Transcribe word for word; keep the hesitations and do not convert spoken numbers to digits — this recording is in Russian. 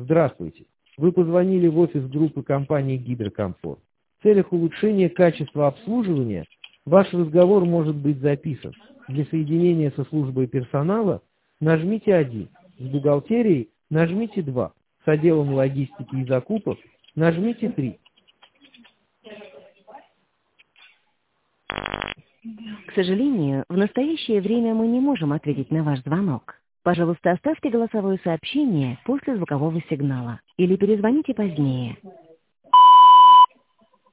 Здравствуйте. Вы позвонили в офис группы компании «Гидрокомфорт». В целях улучшения качества обслуживания ваш разговор может быть записан. Для соединения со службой персонала нажмите один, с бухгалтерией нажмите два, с отделом логистики и закупок нажмите три. К сожалению, в настоящее время мы не можем ответить на ваш звонок. Пожалуйста, оставьте голосовое сообщение после звукового сигнала или перезвоните позднее.